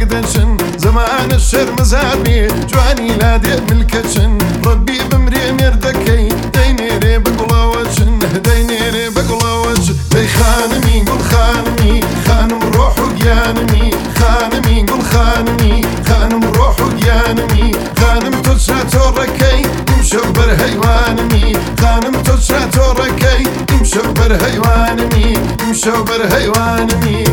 دەچن زەمان شەرمەزارنی جوانی لا دێ ملکەچن ڕەبی بمرێ مێردەکەی دەینێرێ بگوڵەوە چن دەینێرێ بگوڵەوە چن دەی خانمی گوڵ خانمی خانم ڕۆح و گیانمی خانمی گوڵ خانمی خانم ڕۆح و گیانمی خانم تۆ چاتۆڕەکەی ئیمشەو بەرهەیوانمی خانم تۆ چاتۆڕەکەی ئیمشەو بەرهەیوانمی ئیمشەو بەرهەیوانمی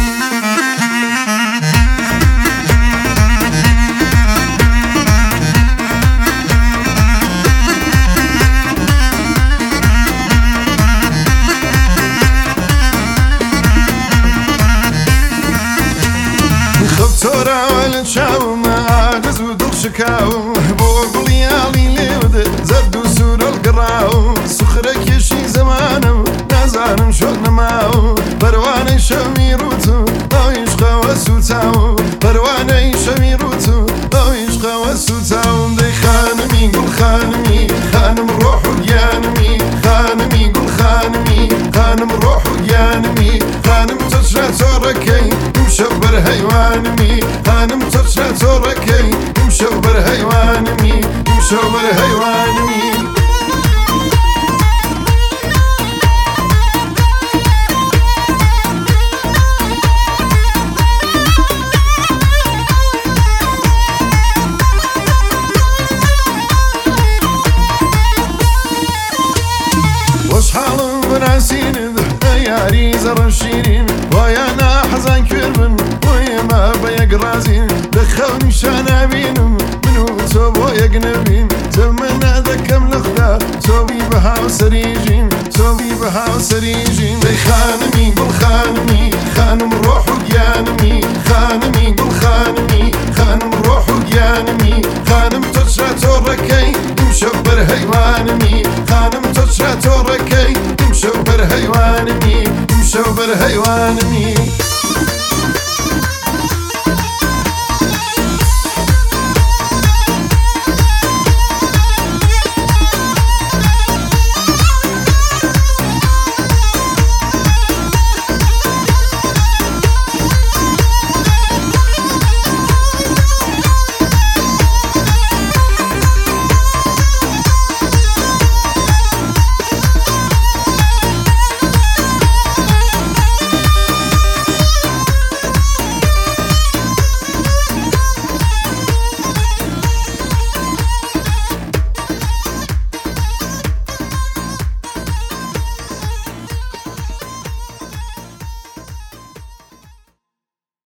خەوتۆراوە لە چاومە ئاگز و دڵشکاو بۆ گوڵیاڵی لێودە زەرد و سوورەڵ گەڕاو سوخرە کێشی زەمانم نازانم شۆن نەماو پەروانەی شەوی ڕوت و ئەو عیشقەوە سوتاو پەروانەی شەوی ڕوت و ئەو عیشقەوە سوتاوم دەی خانمی گوڵ خانمی خانم ڕۆح و گیانمی خانمی گوڵ خانمی خانم ڕۆح و گیانمی خانم تۆ چاتۆڕەکەی ئیمشەو بەرهەیوانمی خانم تۆ چاتۆڕەکەی ئیمشەو بەرهەیوانمی ئیمشەو بەرهەیوانمی وەشحاڵم بەناسینت یاری زەڕە شیرین وایە ناحەزان کوێر بن بۆ ئێمە بە یەک ڕازین لە خەونی شانابینم من و تۆ بۆ یەک نەبین تەمەنا دەکەم لە خدا تۆبی بە هاوسەریژین تۆبی بە هاوسەریژین دەی خانمی گوڵ خانمی خانم ڕۆح و گیانمی خانمی گوڵ خانمی خانم ڕۆح و گیانمی خانم تۆ چاتۆڕەکەی ئیمشەو بەرهەیوانمی خانم تۆ چاتۆڕەکەی ئیمشەو بەرهەیوانمی ئیمشەو بەرهەیوانمی